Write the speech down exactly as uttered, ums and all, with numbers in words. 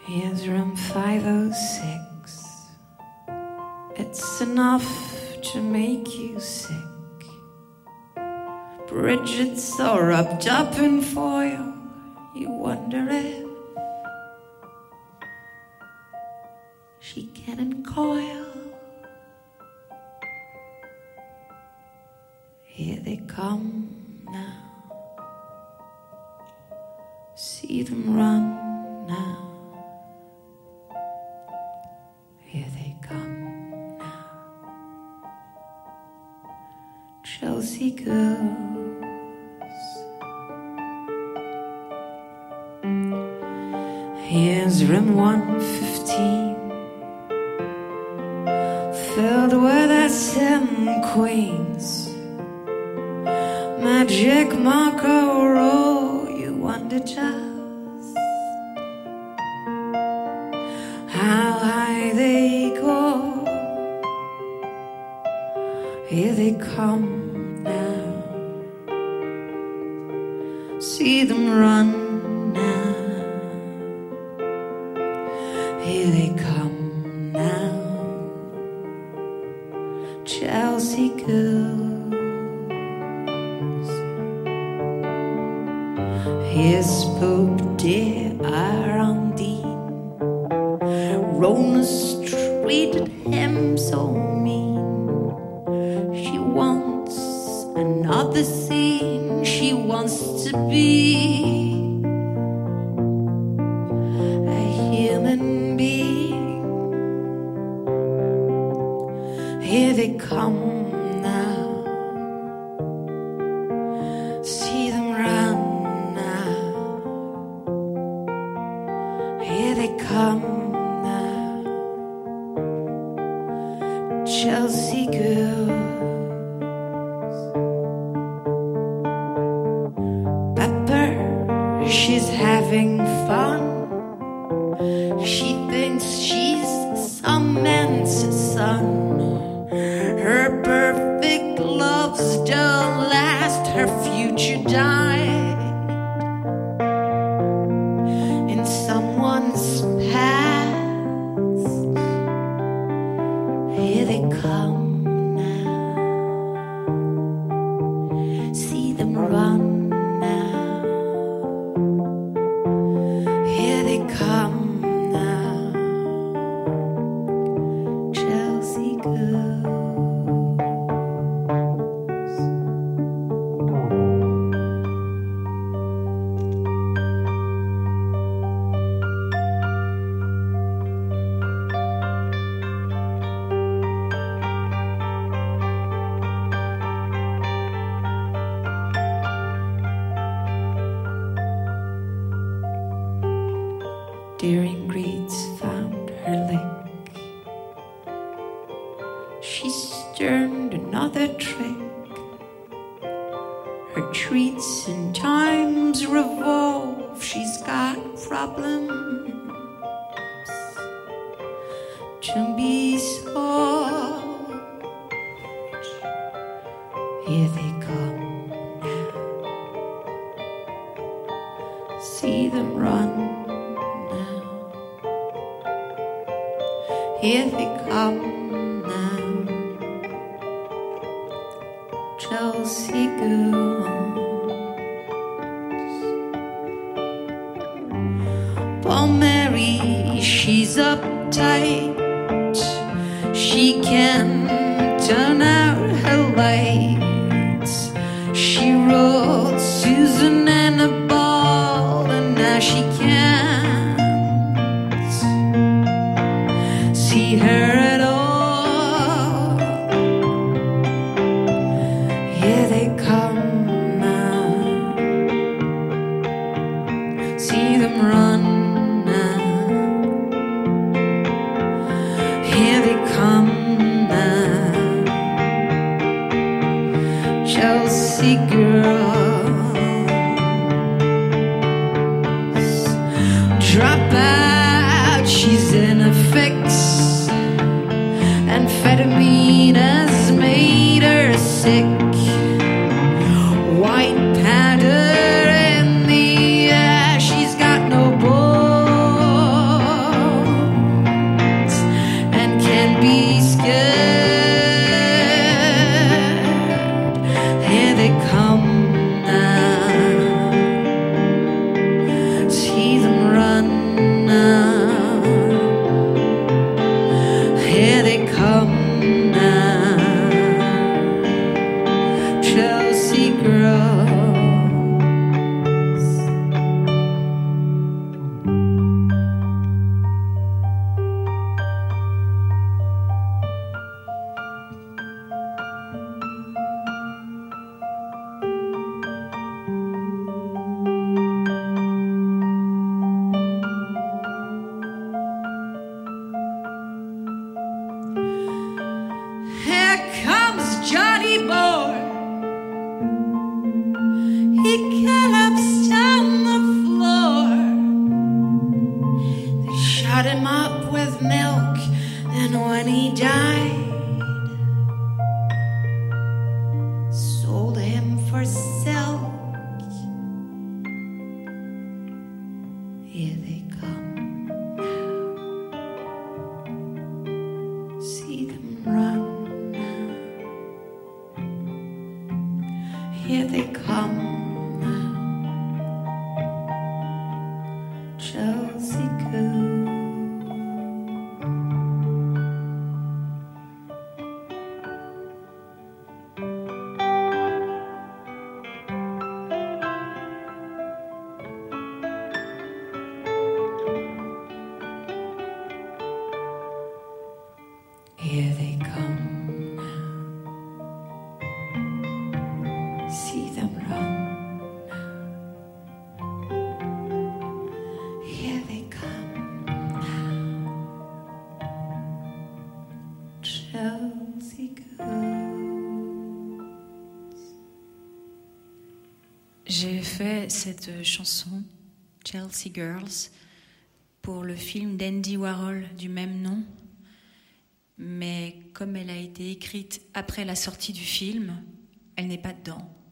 Here's room five oh six. It's enough to make you sick. Bridget's so wrapped up in foil, you wonder if she can uncoil. Here they come now. See them run now. Here they come now. Chelsea girls. Here's room one fifteen, filled with S M queens. Magic Marco roll, you wonder just how high they go. Here they come now. See them run now. Here they come now. Chelsea girls. Here's Pope dear Arundine. Ronus treated him so mean. She wants another scene. She wants to be a human being. Here they come now. See them run. Here they come now. Chelsea girls. Pepper, she's having fun. She thinks she's some man's son. Her perfect loves don't last. Her future died in someone's past. Here they come now. See them run now. Here they come now. Chelsea girls. Dear Ingrid's found her lick. She's turned another trick. Her treats and times revolve. She's got problems to be solved. Here they come now. See them run. Here they come now. Chelsea girls. Poor Mary, she's uptight. She can turn out her lights. She wrote Susan and a ball, and now she can't see her at all. Here they come now. See them run now. Here they come now. Chelsea girls. Drop out, she's in a fix. Amphetamine has made her sick. White powder in the air. She's got no boy. see them run. Here they come now, Chelsea girls. J'ai fait cette chanson, Chelsea Girls, pour le film d'Andy Warhol du même nom. Mais comme elle a été écrite après la sortie du film, elle n'est pas dedans.